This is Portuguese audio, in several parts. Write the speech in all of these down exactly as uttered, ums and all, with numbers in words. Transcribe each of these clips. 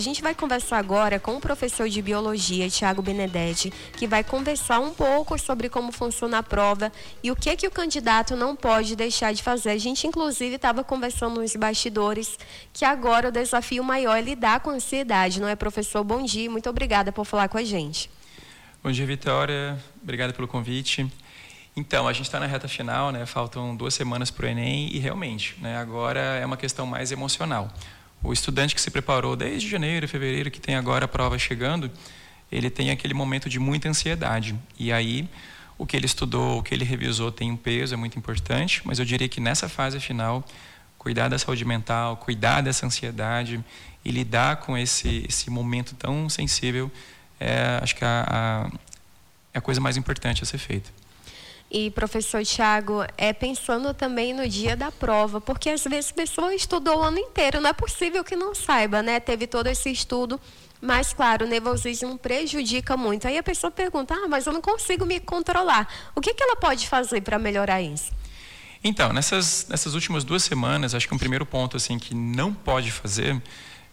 A gente vai conversar agora com o professor de Biologia, Tiago Benedetti, que vai conversar um pouco sobre como funciona a prova e o que, que o candidato não pode deixar de fazer. A gente, inclusive, estava conversando nos bastidores que agora o desafio maior é lidar com a ansiedade, não é, professor? Bom dia, muito obrigada por falar com a gente. Bom dia, Vitória. Obrigado pelo convite. Então, a gente está na reta final, né? Faltam duas semanas para o Enem e, realmente, né, agora é uma questão mais emocional. O estudante que se preparou desde janeiro, fevereiro, que tem agora a prova chegando, ele tem aquele momento de muita ansiedade. E aí, o que ele estudou, o que ele revisou tem um peso, é muito importante, mas eu diria que nessa fase final, cuidar da saúde mental, cuidar dessa ansiedade e lidar com esse, esse momento tão sensível, é, acho que a, a, é a coisa mais importante a ser feita. E, professor Tiago, é pensando também no dia da prova, porque às vezes a pessoa estudou o ano inteiro, não é possível que não saiba, né? Teve todo esse estudo, mas, claro, o nervosismo prejudica muito. Aí a pessoa pergunta, ah, mas eu não consigo me controlar. O que, que ela pode fazer para melhorar isso? Então, nessas, nessas últimas duas semanas, acho que um primeiro ponto assim, que não pode fazer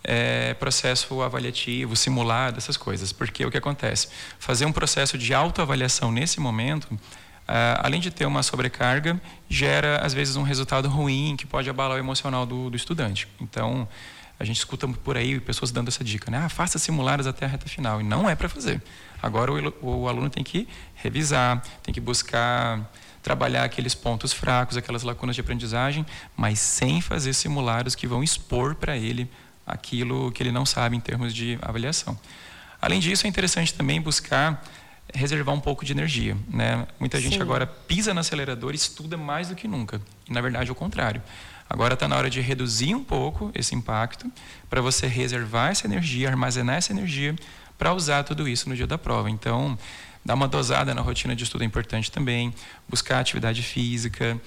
é processo avaliativo, simulado, essas coisas. Porque o que acontece? Fazer um processo de autoavaliação nesse momento, Uh, além de ter uma sobrecarga, gera, às vezes, um resultado ruim que pode abalar o emocional do, do estudante. Então, a gente escuta por aí pessoas dando essa dica, né? Ah, faça simulados até a reta final. E não é para fazer. Agora, o, o aluno tem que revisar, tem que buscar trabalhar aqueles pontos fracos, aquelas lacunas de aprendizagem, mas sem fazer simulados que vão expor para ele aquilo que ele não sabe em termos de avaliação. Além disso, é interessante também buscar reservar um pouco de energia, né? Muita gente Sim. agora pisa no acelerador e estuda mais do que nunca. E, na verdade, é o contrário. Agora está na hora de reduzir um pouco esse impacto para você reservar essa energia, armazenar essa energia para usar tudo isso no dia da prova. Então, dar uma dosada na rotina de estudo é importante também, buscar atividade física,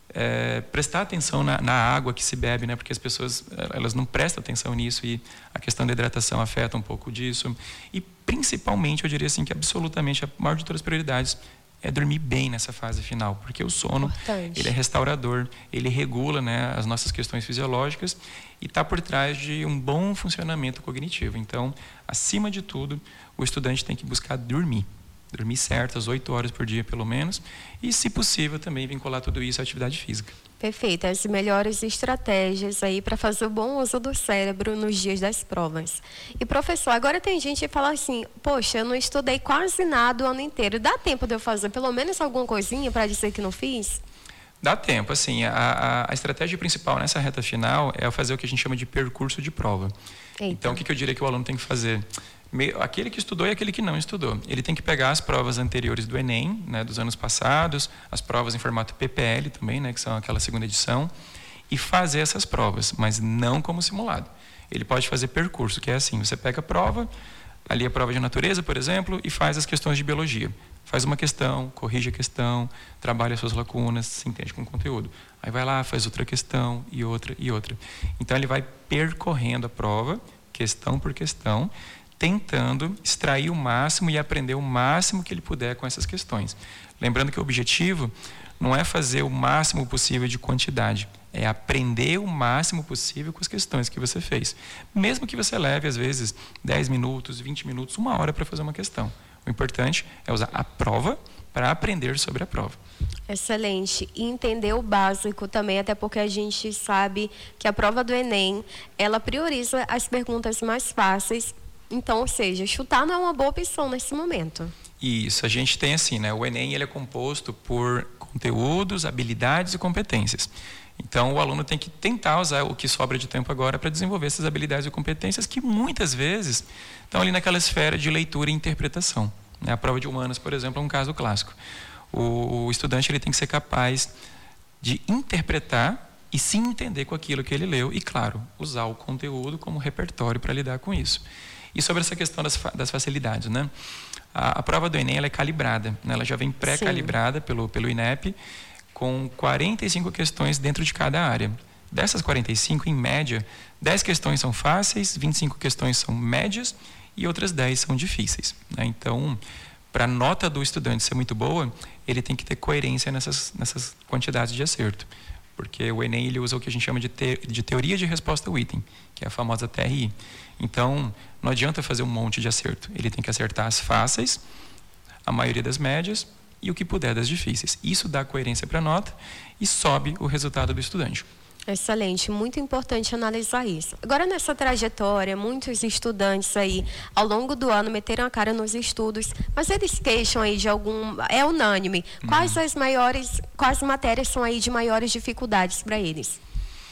É, prestar atenção na, na água que se bebe, né? Porque as pessoas elas não prestam atenção nisso e a questão da hidratação afeta um pouco disso. E principalmente, eu diria assim, que absolutamente a maior de todas as prioridades é dormir bem nessa fase final, porque o sono Importante. ele é restaurador, ele regula, né, as nossas questões fisiológicas e está por trás de um bom funcionamento cognitivo. Então, acima de tudo, o estudante tem que buscar dormir. Dormir certo, às oito horas por dia, pelo menos. E, se possível, também vincular tudo isso à atividade física. Perfeito. As melhores estratégias aí para fazer o bom uso do cérebro nos dias das provas. E, professor, agora tem gente que fala assim, poxa, eu não estudei quase nada o ano inteiro. Dá tempo de eu fazer pelo menos alguma coisinha para dizer que não fiz? Dá tempo. Assim, a, a, a estratégia principal nessa reta final é fazer o que a gente chama de percurso de prova. Eita. Então, o que, que eu diria que o aluno tem que fazer? Aquele que estudou e aquele que não estudou. Ele tem que pegar as provas anteriores do Enem, né, dos anos passados, as provas em formato P P L também, né, que são aquela segunda edição, e fazer essas provas, mas não como simulado. Ele pode fazer percurso, que é assim, você pega a prova, ali a prova de natureza, por exemplo, e faz as questões de biologia. Faz uma questão, corrige a questão, trabalha as suas lacunas, se entende com o conteúdo. Aí vai lá, faz outra questão, e outra, e outra. Então, ele vai percorrendo a prova, questão por questão, tentando extrair o máximo e aprender o máximo que ele puder com essas questões. Lembrando que o objetivo não é fazer o máximo possível de quantidade, é aprender o máximo possível com as questões que você fez. Mesmo que você leve, às vezes, dez minutos, vinte minutos, uma hora para fazer uma questão. O importante é usar a prova para aprender sobre a prova. Excelente. E entender o básico também, até porque a gente sabe que a prova do Enem, ela prioriza as perguntas mais fáceis. Então, ou seja, chutar não é uma boa opção nesse momento. Isso, a gente tem assim, né? O Enem ele é composto por conteúdos, habilidades e competências. Então, o aluno tem que tentar usar o que sobra de tempo agora para desenvolver essas habilidades e competências que muitas vezes estão ali naquela esfera de leitura e interpretação. A prova de humanas, por exemplo, é um caso clássico. O estudante ele tem que ser capaz de interpretar e se entender com aquilo que ele leu e, claro, usar o conteúdo como repertório para lidar com isso. E sobre essa questão das, das facilidades, né? A, a prova do Enem ela é calibrada, né? Ela já vem pré-calibrada pelo, pelo INEP, com quarenta e cinco questões dentro de cada área. Dessas quarenta e cinco, em média, dez questões são fáceis, vinte e cinco questões são médias e outras dez são difíceis, né? Então, para a nota do estudante ser muito boa, ele tem que ter coerência nessas, nessas quantidades de acerto. porque o Enem ele usa o que a gente chama de, te, de teoria de resposta ao item, que é a famosa T R I. Então, não adianta fazer um monte de acerto. Ele tem que acertar as fáceis, a maioria das médias e o que puder das difíceis. Isso dá coerência para a nota e sobe o resultado do estudante. Excelente, muito importante analisar isso. Agora, nessa trajetória, muitos estudantes aí, ao longo do ano, meteram a cara nos estudos, mas eles queixam aí de algum... É unânime. Quais as maiores... Quais matérias são aí de maiores dificuldades para eles?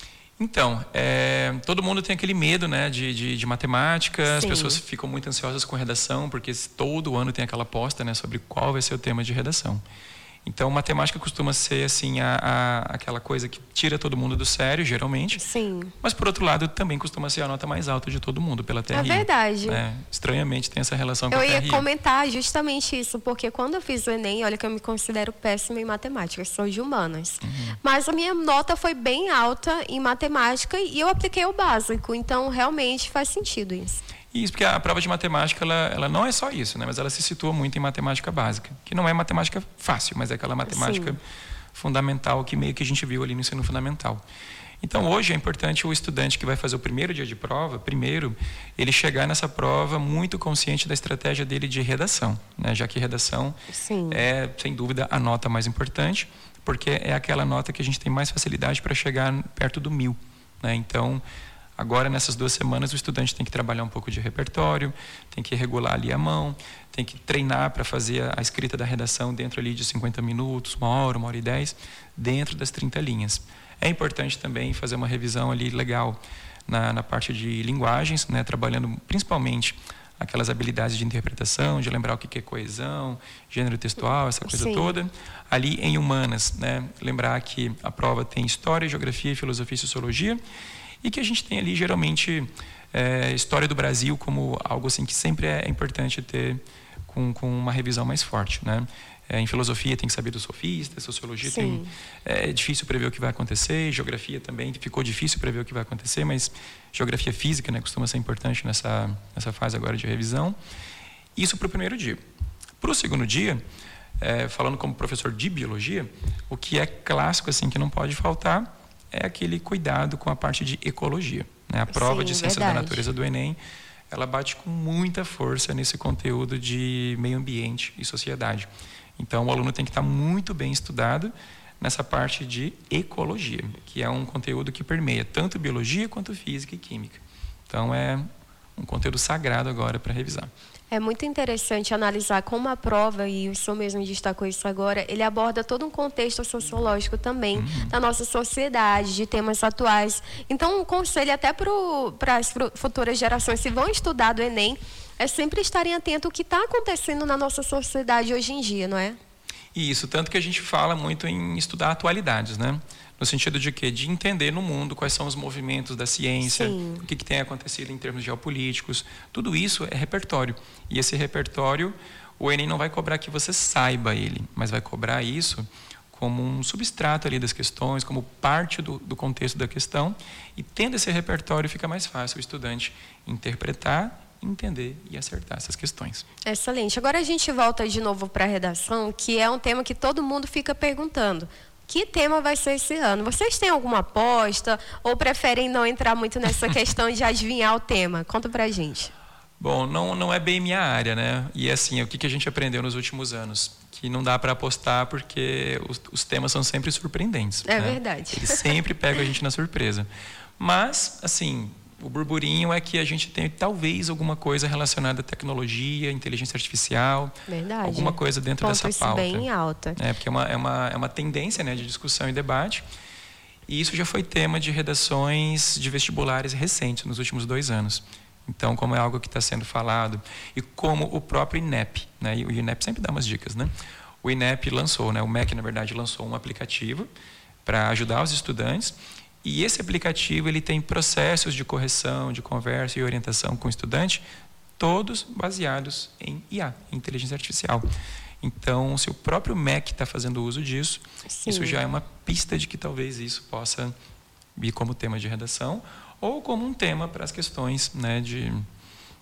Então, é, todo mundo tem aquele medo, né, de, de, de matemática. Sim. As pessoas ficam muito ansiosas com redação, porque todo ano tem aquela aposta, né, sobre qual vai ser o tema de redação. Então, matemática costuma ser assim a, a, aquela coisa que tira todo mundo do sério, geralmente. Sim. Mas, por outro lado, também costuma ser a nota mais alta de todo mundo, pela T R I. É verdade. É, estranhamente, tem essa relação com a T R I. Eu ia comentar justamente isso, porque quando eu fiz o Enem, olha que eu me considero péssima em matemática, eu sou de humanas. Uhum. Mas a minha nota foi bem alta em matemática e eu apliquei o básico. Então, realmente, faz sentido isso. Isso, porque a prova de matemática, ela, ela não é só isso, né? Mas ela se situa muito em matemática básica, que não é matemática fácil, mas é aquela matemática Sim. fundamental que meio que a gente viu ali no ensino fundamental. Então, hoje é importante o estudante que vai fazer o primeiro dia de prova, primeiro, ele chegar nessa prova muito consciente da estratégia dele de redação, né? Já que redação Sim. é, sem dúvida, a nota mais importante, porque é aquela nota que a gente tem mais facilidade para chegar perto do mil, né? Então, agora, nessas duas semanas, o estudante tem que trabalhar um pouco de repertório, tem que regular ali a mão, tem que treinar para fazer a escrita da redação dentro ali de cinquenta minutos, uma hora, uma hora e dez, dentro das trinta linhas. É importante também fazer uma revisão ali legal na, na parte de linguagens, né, trabalhando principalmente aquelas habilidades de interpretação, de lembrar o que é coesão, gênero textual, essa coisa Sim. toda. Ali em humanas, né, lembrar que a prova tem história, geografia, filosofia e sociologia, e que a gente tem ali, geralmente, é, história do Brasil como algo assim que sempre é importante ter com, com uma revisão mais forte, né? É, em filosofia tem que saber dos sofistas, sociologia tem, é difícil prever o que vai acontecer, geografia também ficou difícil prever o que vai acontecer, mas geografia física, né, costuma ser importante nessa, nessa fase agora de revisão. Isso para o primeiro dia. Para o segundo dia, é, falando como professor de biologia, o que é clássico assim que não pode faltar é aquele cuidado com a parte de ecologia, né? A prova Sim, de ciências verdade. da natureza do Enem, ela bate com muita força nesse conteúdo de meio ambiente e sociedade. Então, o aluno tem que estar muito bem estudado nessa parte de ecologia, que é um conteúdo que permeia tanto biologia quanto física e química. Então, é um conteúdo sagrado agora para revisar. É muito interessante analisar como a prova, e o senhor mesmo destacou isso agora, ele aborda todo um contexto sociológico também, uhum. da nossa sociedade, de temas atuais. Então, um conselho até para as futuras gerações que vão estudar do Enem é sempre estarem atentos ao que está acontecendo na nossa sociedade hoje em dia, não é? Isso, tanto que a gente fala muito em estudar atualidades, né? No sentido de quê? De entender no mundo quais são os movimentos da ciência, Sim. o que, que tem acontecido em termos geopolíticos. Tudo isso é repertório. E esse repertório, o Enem não vai cobrar que você saiba ele, mas vai cobrar isso como um substrato ali das questões, como parte do, do contexto da questão. E tendo esse repertório, fica mais fácil o estudante interpretar, entender e acertar essas questões. Excelente. Agora a gente volta de novo para a redação, que é um tema que todo mundo fica perguntando. Que tema vai ser esse ano? Vocês têm alguma aposta ou preferem não entrar muito nessa questão de adivinhar o tema? Conta pra gente. Bom, não, não é bem minha área, né? E assim, o que a gente aprendeu nos últimos anos? Que não dá para apostar porque os, os temas são sempre surpreendentes. É né? verdade. Eles sempre pegam a gente na surpresa. Mas, assim, o burburinho é que a gente tem talvez alguma coisa relacionada à tecnologia, inteligência artificial. Verdade. Alguma coisa dentro Ponto dessa pauta. Bem alta. É, porque é uma, é, uma, é uma tendência, né, de discussão e debate. E isso já foi tema de redações de vestibulares recentes, nos últimos dois anos. Então, como é algo que está sendo falado, e como o próprio INEP, né, e o INEP sempre dá umas dicas, né? O INEP lançou, né, o M E C, na verdade, lançou um aplicativo para ajudar os estudantes. E esse aplicativo ele tem processos de correção, de conversa e orientação com o estudante, todos baseados em I A, em inteligência artificial. Então, se o próprio M E C está fazendo uso disso, Sim. isso já é uma pista de que talvez isso possa vir como tema de redação ou como um tema para as questões, né, de,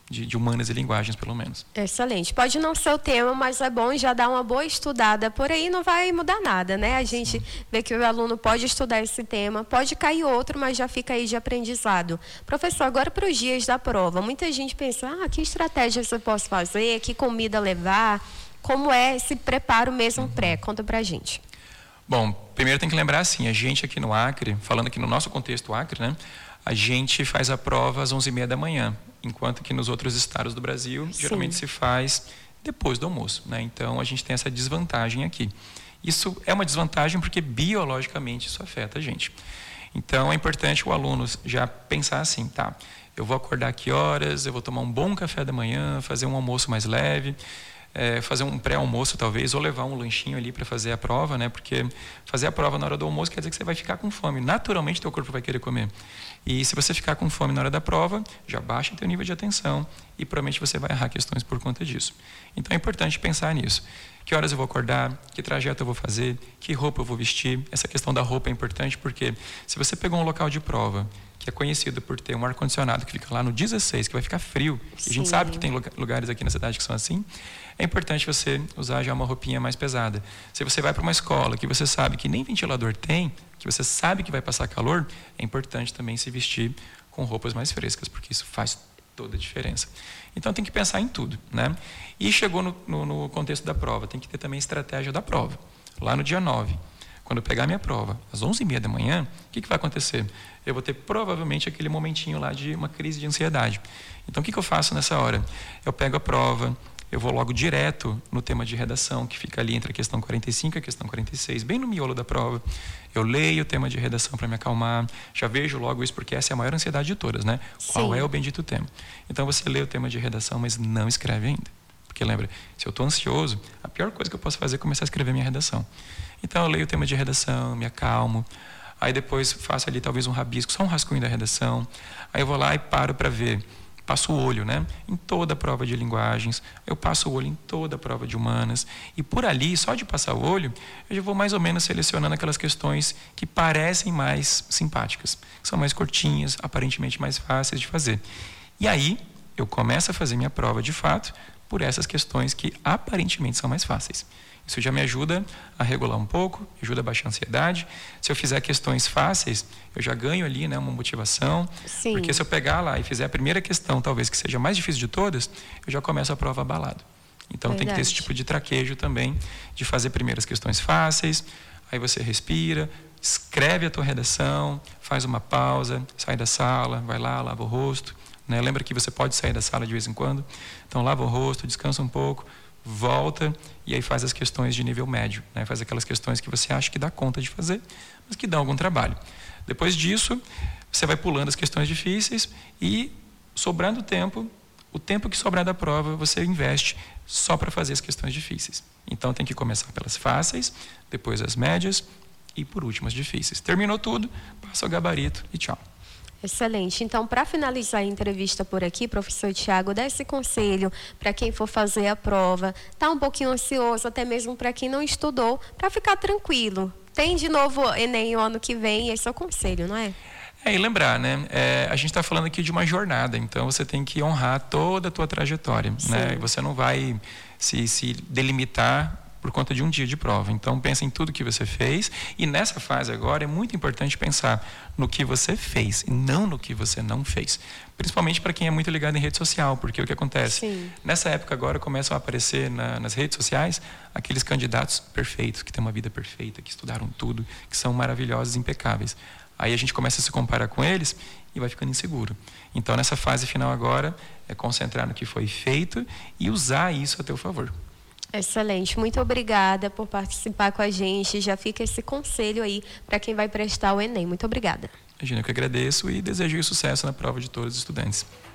de, de humanas e linguagens, pelo menos. Excelente. Pode não ser o tema, mas é bom já dar uma boa estudada. Por aí não vai mudar nada, né? A gente Sim. vê que o aluno pode estudar esse tema, pode cair outro, mas já fica aí de aprendizado. Professor, agora para os dias da prova. Muita gente pensa, ah, que estratégias eu posso fazer, que comida levar, como é esse preparo mesmo uhum. pré? Conta pra gente. Bom, primeiro tem que lembrar assim, a gente aqui no Acre, falando aqui no nosso contexto Acre, né? A gente faz a prova às onze e meia da manhã, enquanto que nos outros estados do Brasil, Sim. geralmente se faz depois do almoço, né? Então, a gente tem essa desvantagem aqui. Isso é uma desvantagem porque biologicamente isso afeta a gente. Então, é importante o aluno já pensar assim, tá? Eu vou acordar que horas, eu vou tomar um bom café da manhã, fazer um almoço mais leve, É, fazer um pré-almoço talvez, ou levar um lanchinho ali para fazer a prova, né? Porque fazer a prova na hora do almoço quer dizer que você vai ficar com fome. Naturalmente, teu corpo vai querer comer. E se você ficar com fome na hora da prova, já baixa teu nível de atenção e provavelmente você vai errar questões por conta disso. Então, é importante pensar nisso. Que horas eu vou acordar? Que trajeto eu vou fazer? Que roupa eu vou vestir? Essa questão da roupa é importante porque se você pegou um local de prova que é conhecido por ter um ar-condicionado que fica lá no dezesseis, que vai ficar frio, e a gente sabe que tem lugares aqui na cidade que são assim, é importante você usar já uma roupinha mais pesada. Se você vai para uma escola que você sabe que nem ventilador tem, que você sabe que vai passar calor, é importante também se vestir com roupas mais frescas, porque isso faz toda a diferença. Então tem que pensar em tudo, né? E chegou no, no, no contexto da prova, tem que ter também estratégia da prova. Lá no dia nove, quando eu pegar minha prova, às onze e meia da manhã, o que, que vai acontecer? Eu vou ter provavelmente aquele momentinho lá de uma crise de ansiedade. Então, o que, que eu faço nessa hora? Eu pego a prova, eu vou logo direto no tema de redação, que fica ali entre a questão quarenta e cinco e a questão quarenta e seis, bem no miolo da prova. Eu leio o tema de redação para me acalmar, já vejo logo isso, porque essa é a maior ansiedade de todas, né? Sim. Qual é o bendito tema? Então, você lê o tema de redação, mas não escreve ainda. Porque lembra, se eu estou ansioso, a pior coisa que eu posso fazer é começar a escrever minha redação. Então, eu leio o tema de redação, me acalmo, aí depois faço ali talvez um rabisco, só um rascunho da redação, aí eu vou lá e paro para ver, passo o olho, né, em toda a prova de linguagens, eu passo o olho em toda a prova de humanas, e por ali, só de passar o olho, eu já vou mais ou menos selecionando aquelas questões que parecem mais simpáticas, que são mais curtinhas, aparentemente mais fáceis de fazer. E aí, eu começo a fazer minha prova de fato, por essas questões que aparentemente são mais fáceis. Isso já me ajuda a regular um pouco, ajuda a baixar a ansiedade. Se eu fizer questões fáceis, eu já ganho ali, né, uma motivação. Sim. Porque se eu pegar lá e fizer a primeira questão, talvez que seja a mais difícil de todas, eu já começo a prova abalado. Então, Verdade. Tem que ter esse tipo de traquejo também, de fazer primeiras questões fáceis, aí você respira, escreve a tua redação, faz uma pausa, sai da sala, vai lá, lava o rosto. Né? Lembra que você pode sair da sala de vez em quando? Então, lava o rosto, descansa um pouco, volta e aí faz as questões de nível médio. Né? Faz aquelas questões que você acha que dá conta de fazer, mas que dão algum trabalho. Depois disso, você vai pulando as questões difíceis e, sobrando tempo, o tempo que sobrar da prova, você investe só para fazer as questões difíceis. Então, tem que começar pelas fáceis, depois as médias e, por último, as difíceis. Terminou tudo, passa o gabarito e tchau. Excelente. Então, para finalizar a entrevista por aqui, professor Tiago, dá esse conselho para quem for fazer a prova, está um pouquinho ansioso, até mesmo para quem não estudou, para ficar tranquilo. Tem de novo Enem o ano que vem, esse é o conselho, não é? É, e lembrar, né? É, a gente está falando aqui de uma jornada, então você tem que honrar toda a tua trajetória, né? Você não vai se, se delimitar por conta de um dia de prova. Então, pensa em tudo que você fez e nessa fase agora é muito importante pensar no que você fez e não no que você não fez. Principalmente para quem é muito ligado em rede social, porque o que acontece? Sim. Nessa época agora começam a aparecer na, nas redes sociais aqueles candidatos perfeitos, que têm uma vida perfeita, que estudaram tudo, que são maravilhosos, impecáveis. Aí a gente começa a se comparar com eles e vai ficando inseguro. Então, nessa fase final agora, é concentrar no que foi feito e usar isso a teu favor. Excelente, muito obrigada por participar com a gente. Já fica esse conselho aí para quem vai prestar o Enem. Muito obrigada. Imagina, eu que agradeço e desejo sucesso na prova de todos os estudantes.